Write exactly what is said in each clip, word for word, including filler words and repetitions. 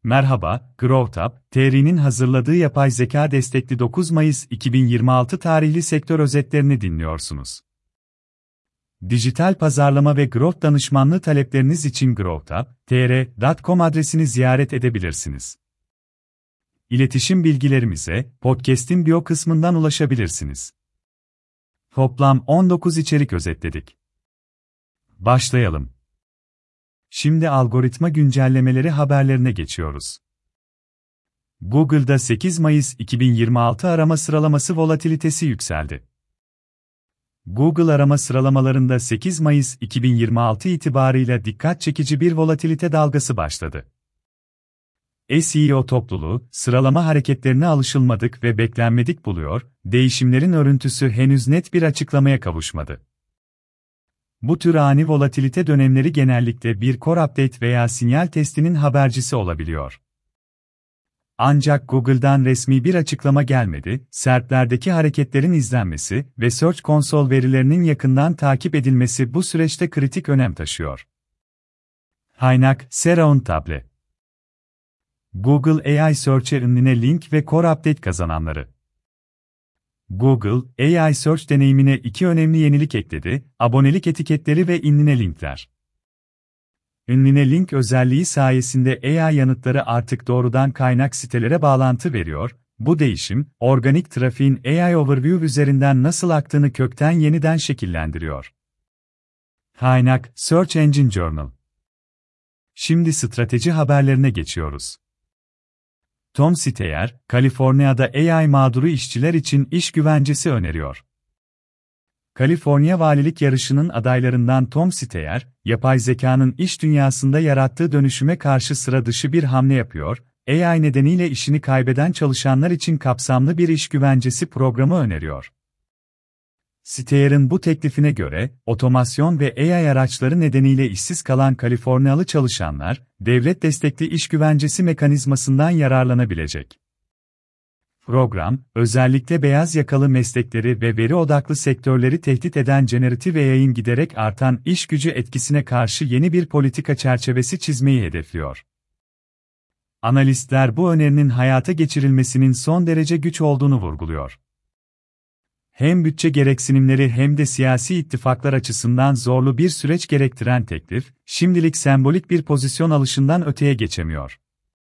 Merhaba, GrowTap, T R'nin hazırladığı yapay zeka destekli dokuz Mayıs iki bin yirmi altı tarihli sektör özetlerini dinliyorsunuz. Dijital pazarlama ve growth danışmanlığı talepleriniz için growtap nokta tr nokta com adresini ziyaret edebilirsiniz. İletişim bilgilerimize podcast'in bio kısmından ulaşabilirsiniz. Toplam on dokuz içerik özetledik. Başlayalım. Şimdi algoritma güncellemeleri haberlerine geçiyoruz. Google'da sekiz Mayıs iki bin yirmi altı arama sıralaması volatilitesi yükseldi. Google arama sıralamalarında sekiz Mayıs iki bin yirmi altı itibarıyla dikkat çekici bir volatilite dalgası başladı. S E O topluluğu, sıralama hareketlerine alışılmadık ve beklenmedik buluyor, değişimlerin örüntüsü henüz net bir açıklamaya kavuşmadı. Bu tür ani volatilite dönemleri genellikle bir core update veya sinyal testinin habercisi olabiliyor. Ancak Google'dan resmi bir açıklama gelmedi, S E R P'lerdeki hareketlerin izlenmesi ve Search Console verilerinin yakından takip edilmesi bu süreçte kritik önem taşıyor. Kaynak: SERAUNTable. Google A I Search'e ünlüne link ve core update kazananları. Google, A I Search deneyimine iki önemli yenilik ekledi: abonelik etiketleri ve inline linkler. Ünline link özelliği sayesinde A I yanıtları artık doğrudan kaynak sitelere bağlantı veriyor. Bu değişim, organik trafiğin A I Overview üzerinden nasıl aktığını kökten yeniden şekillendiriyor. Kaynak: Search Engine Journal. Şimdi strateji haberlerine geçiyoruz. Tom Steyer, Kaliforniya'da A I mağduru işçiler için iş güvencesi öneriyor. Kaliforniya valilik yarışının adaylarından Tom Steyer, yapay zekanın iş dünyasında yarattığı dönüşüme karşı sıra dışı bir hamle yapıyor, A I nedeniyle işini kaybeden çalışanlar için kapsamlı bir iş güvencesi programı öneriyor. Steyer'in bu teklifine göre, otomasyon ve A I araçları nedeniyle işsiz kalan Kaliforniyalı çalışanlar, devlet destekli iş güvencesi mekanizmasından yararlanabilecek. Program, özellikle beyaz yakalı meslekleri ve veri odaklı sektörleri tehdit eden generatif A I'nin giderek artan iş gücü etkisine karşı yeni bir politika çerçevesi çizmeyi hedefliyor. Analistler bu önerinin hayata geçirilmesinin son derece güç olduğunu vurguluyor. Hem bütçe gereksinimleri hem de siyasi ittifaklar açısından zorlu bir süreç gerektiren teklif, şimdilik sembolik bir pozisyon alışından öteye geçemiyor.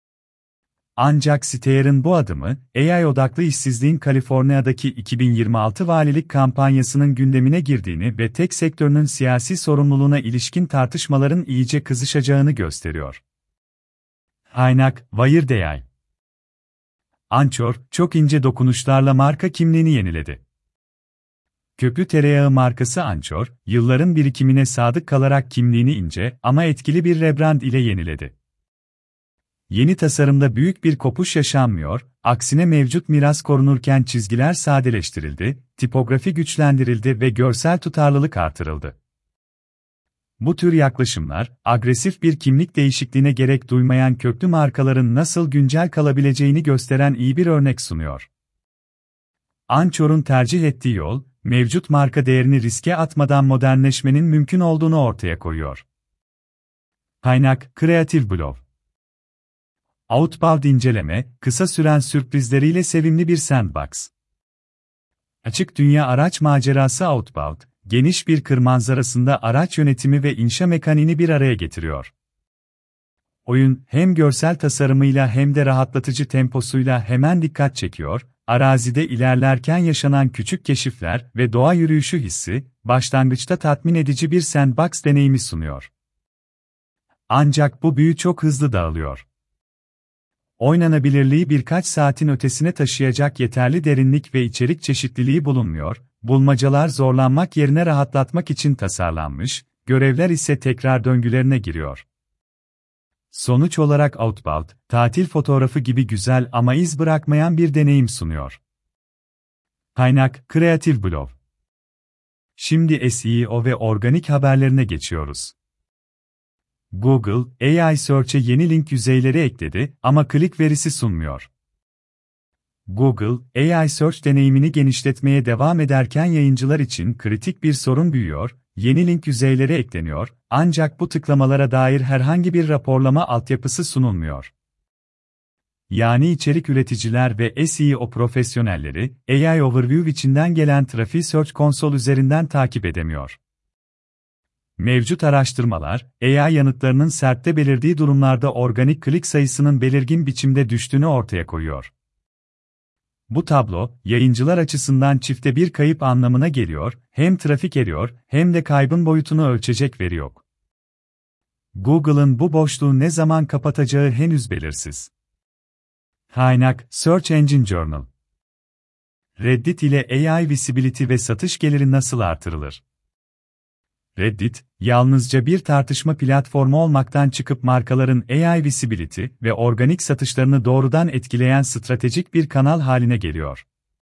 Ancak Steyer'in bu adımı, A I odaklı işsizliğin Kaliforniya'daki iki bin yirmi altı valilik kampanyasının gündemine girdiğini ve tek sektörünün siyasi sorumluluğuna ilişkin tartışmaların iyice kızışacağını gösteriyor. Kaynak: Wired A I. Anchor, çok ince dokunuşlarla marka kimliğini yeniledi. Köprü tereyağı markası Anchor, yılların birikimine sadık kalarak kimliğini ince ama etkili bir rebrand ile yeniledi. Yeni tasarımda büyük bir kopuş yaşanmıyor, aksine mevcut miras korunurken çizgiler sadeleştirildi, tipografi güçlendirildi ve görsel tutarlılık artırıldı. Bu tür yaklaşımlar, agresif bir kimlik değişikliğine gerek duymayan köklü markaların nasıl güncel kalabileceğini gösteren iyi bir örnek sunuyor. Anchor'un tercih ettiği yol, mevcut marka değerini riske atmadan modernleşmenin mümkün olduğunu ortaya koyuyor. Kaynak: Creative Blog. Outbound inceleme, kısa süren sürprizleriyle sevimli bir sandbox. Açık dünya araç macerası Outbound, geniş bir kır manzarasında araç yönetimi ve inşa mekaniğini bir araya getiriyor. Oyun, hem görsel tasarımıyla hem de rahatlatıcı temposuyla hemen dikkat çekiyor, arazide ilerlerken yaşanan küçük keşifler ve doğa yürüyüşü hissi, başlangıçta tatmin edici bir sandbox deneyimi sunuyor. Ancak bu büyü çok hızlı dağılıyor. Oynanabilirliği birkaç saatin ötesine taşıyacak yeterli derinlik ve içerik çeşitliliği bulunmuyor, bulmacalar zorlanmak yerine rahatlatmak için tasarlanmış, görevler ise tekrar döngülerine giriyor. Sonuç olarak Outbound, tatil fotoğrafı gibi güzel ama iz bırakmayan bir deneyim sunuyor. Kaynak: Creative Blog. Şimdi S E O ve organik haberlerine geçiyoruz. Google, A I Search'e yeni link yüzeyleri ekledi ama klik verisi sunmuyor. Google, A I Search deneyimini genişletmeye devam ederken yayıncılar için kritik bir sorun büyüyor, yeni link yüzeyleri ekleniyor, ancak bu tıklamalara dair herhangi bir raporlama altyapısı sunulmuyor. yani içerik üreticiler ve S E O profesyonelleri, A I Overview içinden gelen trafiği Search Console üzerinden takip edemiyor. Mevcut araştırmalar, A I yanıtlarının S E R P'te belirdiği durumlarda organik klik sayısının belirgin biçimde düştüğünü ortaya koyuyor. Bu tablo, yayıncılar açısından çifte bir kayıp anlamına geliyor, hem trafik eriyor, hem de kaybın boyutunu ölçecek veri yok. Google'ın bu boşluğu ne zaman kapatacağı henüz belirsiz. Kaynak: Search Engine Journal. Reddit ile A I visibility ve satış geliri nasıl artırılır? Reddit, yalnızca bir tartışma platformu olmaktan çıkıp markaların A I visibility ve organik satışlarını doğrudan etkileyen stratejik bir kanal haline geliyor.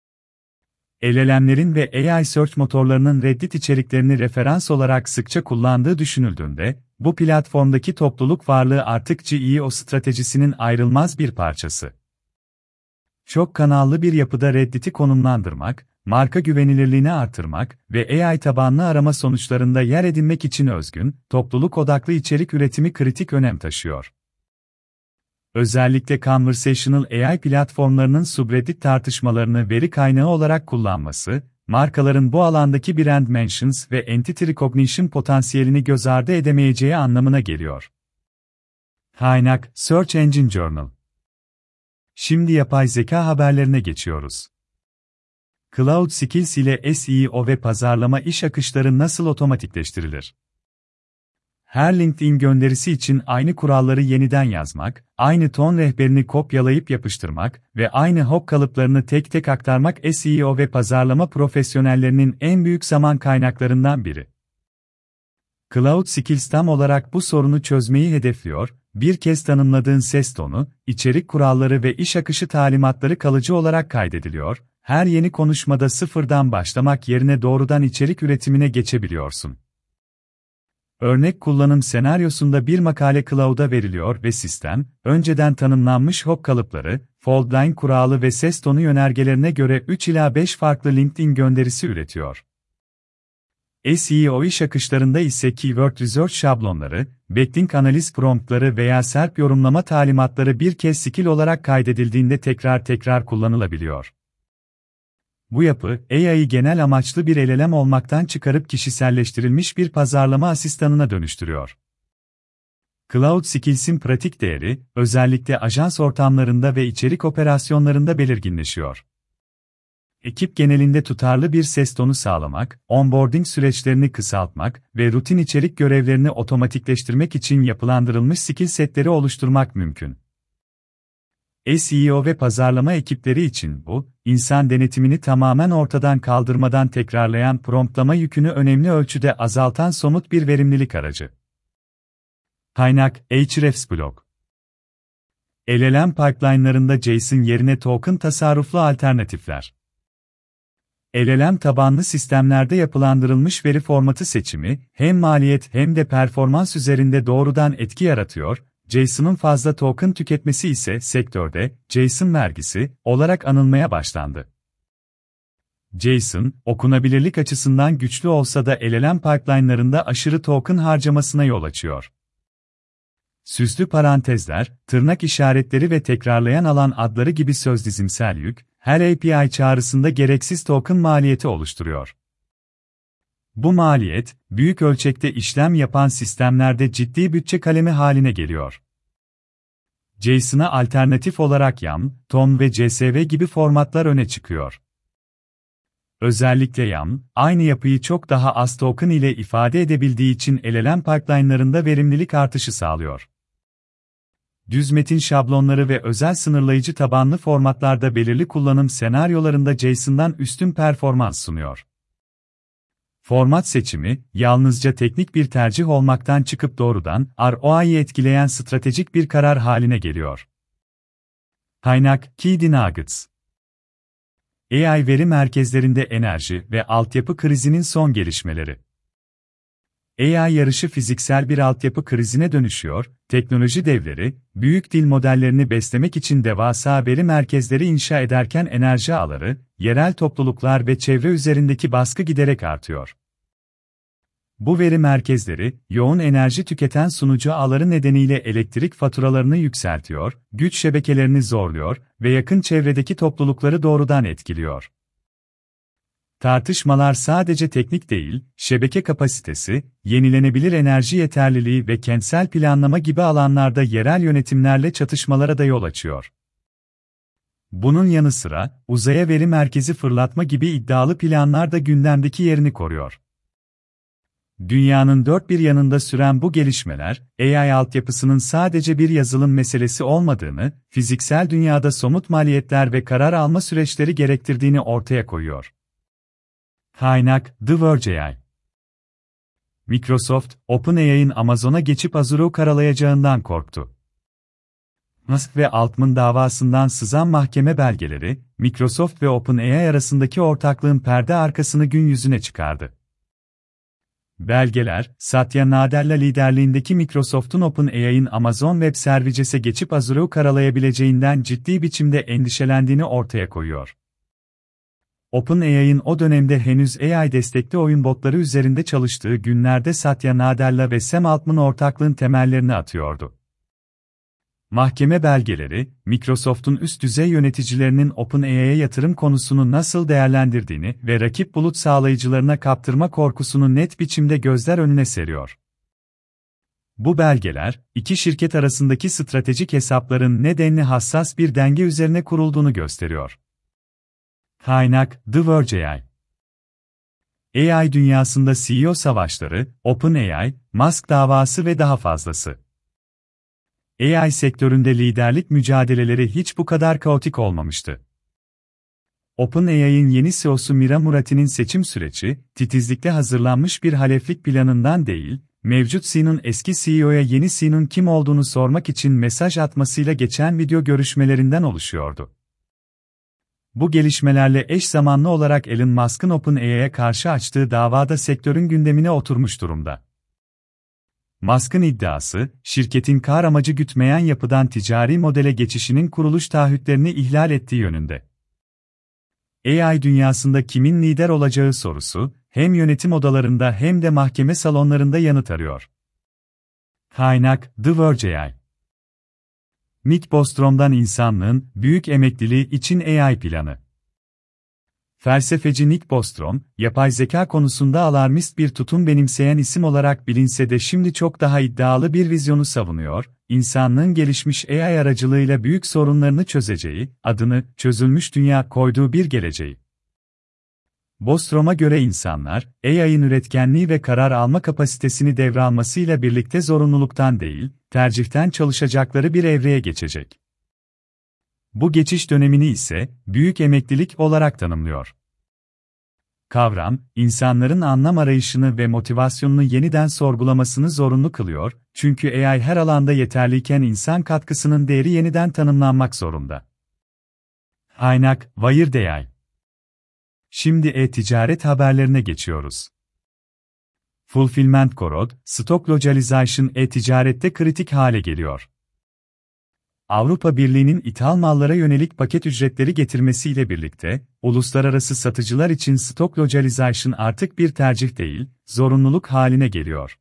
L L M'lerin ve A I search motorlarının Reddit içeriklerini referans olarak sıkça kullandığı düşünüldüğünde, bu platformdaki topluluk varlığı artık G E O stratejisinin ayrılmaz bir parçası. Çok kanallı bir yapıda Reddit'i konumlandırmak, marka güvenilirliğini artırmak ve A I tabanlı arama sonuçlarında yer edinmek için özgün, topluluk odaklı içerik üretimi kritik önem taşıyor. Özellikle conversational A I platformlarının subreddit tartışmalarını veri kaynağı olarak kullanması, markaların bu alandaki brand mentions ve entity recognition potansiyelini göz ardı edemeyeceği anlamına geliyor. Kaynak: Search Engine Journal. Şimdi yapay zeka haberlerine geçiyoruz. Cloud Skills ile S E O ve pazarlama iş akışları nasıl otomatikleştirilir? Her LinkedIn gönderisi için aynı kuralları yeniden yazmak, aynı ton rehberini kopyalayıp yapıştırmak ve aynı hook kalıplarını tek tek aktarmak S E O ve pazarlama profesyonellerinin en büyük zaman kaynaklarından biri. Cloud Skills tam olarak bu sorunu çözmeyi hedefliyor, bir kez tanımladığın ses tonu, içerik kuralları ve iş akışı talimatları kalıcı olarak kaydediliyor, her yeni konuşmada sıfırdan başlamak yerine doğrudan içerik üretimine geçebiliyorsun. Örnek kullanım senaryosunda bir makale cloud'a veriliyor ve sistem, önceden tanımlanmış hook kalıpları, foldline kuralı ve ses tonu yönergelerine göre üç ila beş farklı LinkedIn gönderisi üretiyor. S E O iş akışlarında ise Keyword Research şablonları, backlink analiz promptları veya S E R P yorumlama talimatları bir kez skill olarak kaydedildiğinde tekrar tekrar kullanılabiliyor. Bu yapı, A I'yi genel amaçlı bir L L M olmaktan çıkarıp kişiselleştirilmiş bir pazarlama asistanına dönüştürüyor. Cloud Skills'in pratik değeri, özellikle ajans ortamlarında ve içerik operasyonlarında belirginleşiyor. Ekip genelinde tutarlı bir ses tonu sağlamak, onboarding süreçlerini kısaltmak ve rutin içerik görevlerini otomatikleştirmek için yapılandırılmış skill setleri oluşturmak mümkün. S E O ve pazarlama ekipleri için bu, insan denetimini tamamen ortadan kaldırmadan tekrarlayan promptlama yükünü önemli ölçüde azaltan somut bir verimlilik aracı. Kaynak: Ahrefs Blog. L L M pipeline'larında JSON yerine token tasarruflu alternatifler. L L M tabanlı sistemlerde yapılandırılmış veri formatı seçimi, hem maliyet hem de performans üzerinde doğrudan etki yaratıyor, JSON'un fazla token tüketmesi ise sektörde JSON vergisi olarak anılmaya başlandı. JSON, okunabilirlik açısından güçlü olsa da L L M pipeline'larında aşırı token harcamasına yol açıyor. Süslü parantezler, tırnak işaretleri ve tekrarlayan alan adları gibi sözdizimsel yük, her A P I çağrısında gereksiz token maliyeti oluşturuyor. Bu maliyet, büyük ölçekte işlem yapan sistemlerde ciddi bütçe kalemi haline geliyor. JSON'a alternatif olarak YAML, T O M ve C S V gibi formatlar öne çıkıyor. Özellikle YAML, aynı yapıyı çok daha az token ile ifade edebildiği için L L M pipeline'larında verimlilik artışı sağlıyor. Düz metin şablonları ve özel sınırlayıcı tabanlı formatlarda belirli kullanım senaryolarında JSON'dan üstün performans sunuyor. Format seçimi, yalnızca teknik bir tercih olmaktan çıkıp doğrudan R O I'yi etkileyen stratejik bir karar haline geliyor. Kaynak: Key Nuggets. A I veri merkezlerinde enerji ve altyapı krizinin son gelişmeleri. A I yarışı fiziksel bir altyapı krizine dönüşüyor, teknoloji devleri, büyük dil modellerini beslemek için devasa veri merkezleri inşa ederken enerji ağları, yerel topluluklar ve çevre üzerindeki baskı giderek artıyor. Bu veri merkezleri, yoğun enerji tüketen sunucu ağları nedeniyle elektrik faturalarını yükseltiyor, güç şebekelerini zorluyor ve yakın çevredeki toplulukları doğrudan etkiliyor. Tartışmalar sadece teknik değil, şebeke kapasitesi, yenilenebilir enerji yeterliliği ve kentsel planlama gibi alanlarda yerel yönetimlerle çatışmalara da yol açıyor. Bunun yanı sıra, uzaya veri merkezi fırlatma gibi iddialı planlar da gündemdeki yerini koruyor. Dünyanın dört bir yanında süren bu gelişmeler, A I altyapısının sadece bir yazılım meselesi olmadığını, fiziksel dünyada somut maliyetler ve karar alma süreçleri gerektirdiğini ortaya koyuyor. Kaynak: The Verge A I. Microsoft, OpenAI'ın Amazon'a geçip Azure'u karalayacağından korktu. Musk ve Altman davasından sızan mahkeme belgeleri, Microsoft ve OpenAI arasındaki ortaklığın perde arkasını gün yüzüne çıkardı. Belgeler, Satya Nadella liderliğindeki Microsoft'un OpenAI'ın Amazon Web Services'e geçip Azure'u karalayabileceğinden ciddi biçimde endişelendiğini ortaya koyuyor. OpenAI'ın o dönemde henüz A I destekli oyun botları üzerinde çalıştığı günlerde Satya Nadella ve Sam Altman ortaklığın temellerini atıyordu. Mahkeme belgeleri, Microsoft'un üst düzey yöneticilerinin OpenAI'ye yatırım konusunu nasıl değerlendirdiğini ve rakip bulut sağlayıcılarına kaptırma korkusunu net biçimde gözler önüne seriyor. Bu belgeler, iki şirket arasındaki stratejik hesapların nedenli hassas bir denge üzerine kurulduğunu gösteriyor. Kaynak: The Verge A I. A I dünyasında C E O savaşları, OpenAI, Musk davası ve daha fazlası. A I sektöründe liderlik mücadeleleri hiç bu kadar kaotik olmamıştı. OpenAI'ın yeni C E O'su Mira Murati'nin seçim süreci, titizlikle hazırlanmış bir haleflik planından değil, mevcut C E O'nun eski C E O'ya yeni C E O'nun kim olduğunu sormak için mesaj atmasıyla geçen video görüşmelerinden oluşuyordu. Bu gelişmelerle eş zamanlı olarak Elon Musk'ın OpenAI'ye karşı açtığı davada sektörün gündemine oturmuş durumda. Musk'ın iddiası, şirketin kar amacı gütmeyen yapıdan ticari modele geçişinin kuruluş taahhütlerini ihlal ettiği yönünde. A I dünyasında kimin lider olacağı sorusu, hem yönetim odalarında hem de mahkeme salonlarında yanıt arıyor. Kaynak: The Verge A I. Nick Bostrom'dan insanlığın büyük emekliliği için A I planı. Felsefeci Nick Bostrom, yapay zeka konusunda alarmist bir tutum benimseyen isim olarak bilinse de şimdi çok daha iddialı bir vizyonu savunuyor, insanlığın gelişmiş A I aracılığıyla büyük sorunlarını çözeceği, adını "çözülmüş dünya" koyduğu bir geleceği. Bostrom'a göre insanlar, A I'ın üretkenliği ve karar alma kapasitesini devralmasıyla birlikte zorunluluktan değil, tercihten çalışacakları bir evreye geçecek. Bu geçiş dönemini ise, büyük emeklilik olarak tanımlıyor. Kavram, insanların anlam arayışını ve motivasyonunu yeniden sorgulamasını zorunlu kılıyor, çünkü A I her alanda yeterliyken insan katkısının değeri yeniden tanımlanmak zorunda. Kaynak: Wired A I. Şimdi e-ticaret haberlerine geçiyoruz. Fulfillment Code, Stock Localization e-ticarette kritik hale geliyor. Avrupa Birliği'nin ithal mallara yönelik paket ücretleri getirmesiyle birlikte, uluslararası satıcılar için Stock Localization artık bir tercih değil, zorunluluk haline geliyor.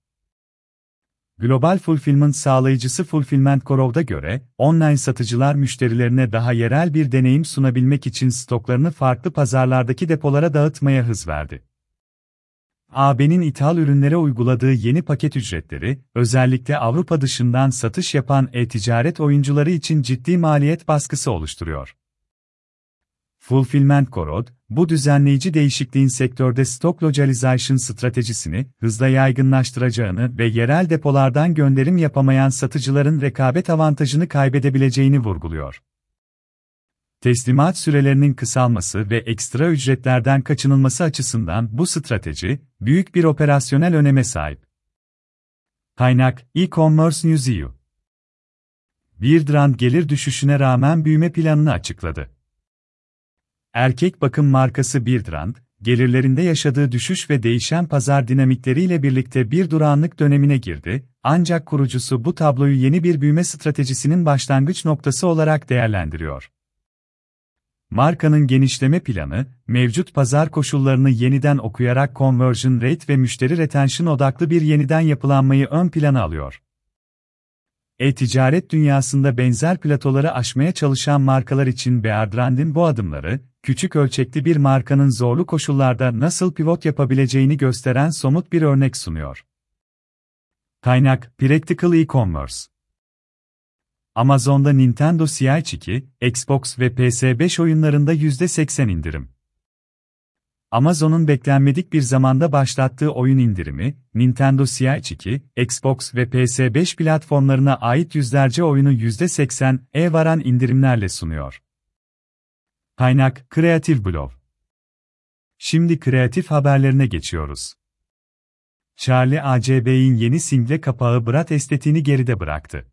Global Fulfillment sağlayıcısı Fulfillment Code'a göre, online satıcılar müşterilerine daha yerel bir deneyim sunabilmek için stoklarını farklı pazarlardaki depolara dağıtmaya hız verdi. A B'nin ithal ürünlere uyguladığı yeni paket ücretleri, özellikle Avrupa dışından satış yapan e-ticaret oyuncuları için ciddi maliyet baskısı oluşturuyor. Fulfillment Code, bu düzenleyici değişikliğin sektörde Stock Localization stratejisini hızla yaygınlaştıracağını ve yerel depolardan gönderim yapamayan satıcıların rekabet avantajını kaybedebileceğini vurguluyor. Teslimat sürelerinin kısalması ve ekstra ücretlerden kaçınılması açısından bu strateji, büyük bir operasyonel öneme sahip. Kaynak: E-Commerce News nokta E U. Beardrand gelir düşüşüne rağmen büyüme planını açıkladı. Erkek bakım markası Beardrand, gelirlerinde yaşadığı düşüş ve değişen pazar dinamikleriyle birlikte bir durağanlık dönemine girdi, ancak kurucusu bu tabloyu yeni bir büyüme stratejisinin başlangıç noktası olarak değerlendiriyor. markanın genişleme planı, mevcut pazar koşullarını yeniden okuyarak conversion rate ve müşteri retention odaklı bir yeniden yapılanmayı ön plana alıyor. E-ticaret dünyasında benzer platoları aşmaya çalışan markalar için Bearbrand'in bu adımları, küçük ölçekli bir markanın zorlu koşullarda nasıl pivot yapabileceğini gösteren somut bir örnek sunuyor. Kaynak: Practical E-Commerce. Amazon'da Nintendo C H iki, Xbox ve P S beş oyunlarında yüzde seksen indirim. Amazon'un beklenmedik bir zamanda başlattığı oyun indirimi, Nintendo C H iki, Xbox ve P S beş platformlarına ait yüzlerce oyunu yüzde seksene varan indirimlerle sunuyor. Kaynak: Creative Blog. Şimdi kreatif haberlerine geçiyoruz. Charli A C B'in yeni single kapağı Brat estetiğini geride bıraktı.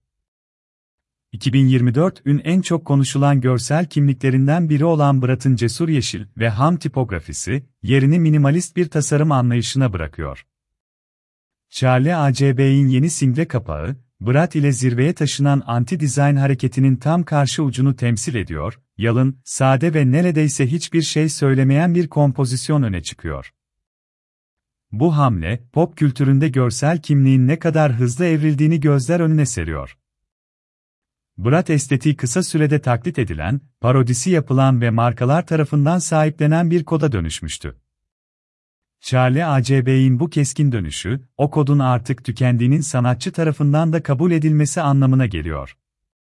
iki bin yirmi dört'ün en çok konuşulan görsel kimliklerinden biri olan Brat'ın cesur yeşil ve ham tipografisi, yerini minimalist bir tasarım anlayışına bırakıyor. Charli A C B'in yeni single kapağı, Brat ile zirveye taşınan anti-design hareketinin tam karşı ucunu temsil ediyor, yalın, sade ve neredeyse hiçbir şey söylemeyen bir kompozisyon öne çıkıyor. Bu hamle, pop kültüründe görsel kimliğin ne kadar hızlı evrildiğini gözler önüne seriyor. Brat estetiği kısa sürede taklit edilen, parodisi yapılan ve markalar tarafından sahiplenen bir koda dönüşmüştü. Charli A C B'in bu keskin dönüşü, o kodun artık tükendiğinin sanatçı tarafından da kabul edilmesi anlamına geliyor.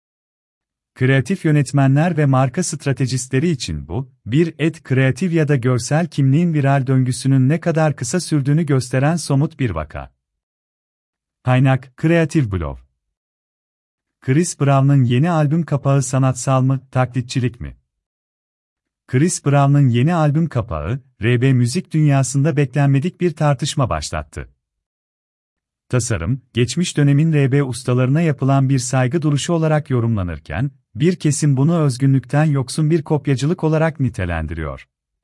Kreatif yönetmenler ve marka stratejistleri için bu, bir et kreatif ya da görsel kimliğin viral döngüsünün ne kadar kısa sürdüğünü gösteren somut bir vaka. Kaynak: Creative Blog. Chris Brown'ın yeni albüm kapağı sanatsal mı, taklitçilik mi? Chris Brown'ın yeni albüm kapağı, R B müzik dünyasında beklenmedik bir tartışma başlattı. Tasarım, geçmiş dönemin R B ustalarına yapılan bir saygı duruşu olarak yorumlanırken, bir kesim bunu özgünlükten yoksun bir kopyacılık olarak nitelendiriyor.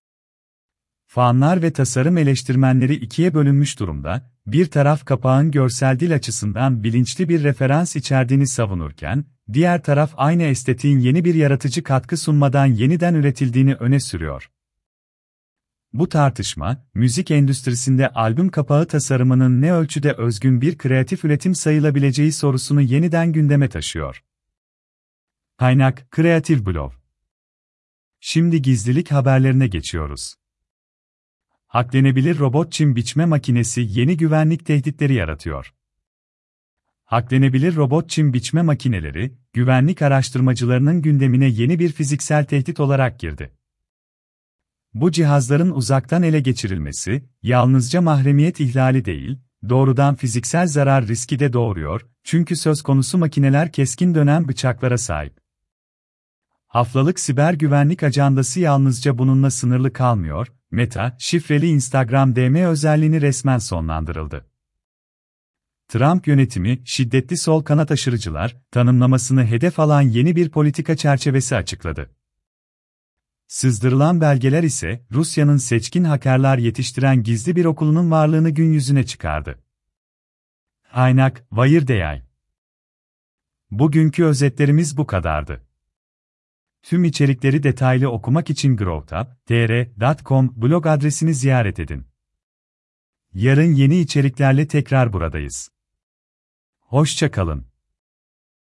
Fanlar ve tasarım eleştirmenleri ikiye bölünmüş durumda, bir taraf kapağın görsel dil açısından bilinçli bir referans içerdiğini savunurken, diğer taraf aynı estetiğin yeni bir yaratıcı katkı sunmadan yeniden üretildiğini öne sürüyor. Bu tartışma, müzik endüstrisinde albüm kapağı tasarımının ne ölçüde özgün bir kreatif üretim sayılabileceği sorusunu yeniden gündeme taşıyor. Kaynak: Creative Blog. Şimdi gizlilik haberlerine geçiyoruz. Hacklenebilir robot çim biçme makinesi yeni güvenlik tehditleri yaratıyor. Hacklenebilir robot çim biçme makineleri, güvenlik araştırmacılarının gündemine yeni bir fiziksel tehdit olarak girdi. Bu cihazların uzaktan ele geçirilmesi, yalnızca mahremiyet ihlali değil, doğrudan fiziksel zarar riski de doğuruyor, çünkü söz konusu makineler keskin dönen bıçaklara sahip. Haftalık siber güvenlik ajandası yalnızca bununla sınırlı kalmıyor, Meta, şifreli Instagram D M özelliğini resmen sonlandırıldı. Trump yönetimi, şiddetli sol kanat aşırıcılar, tanımlamasını hedef alan yeni bir politika çerçevesi açıkladı. Sızdırılan belgeler ise, Rusya'nın seçkin hakerler yetiştiren gizli bir okulunun varlığını gün yüzüne çıkardı. Kaynak: Wired. Bugünkü özetlerimiz bu kadardı. Tüm içerikleri detaylı okumak için growtop nokta t r nokta com blog adresini ziyaret edin. Yarın yeni içeriklerle tekrar buradayız. Hoşça kalın.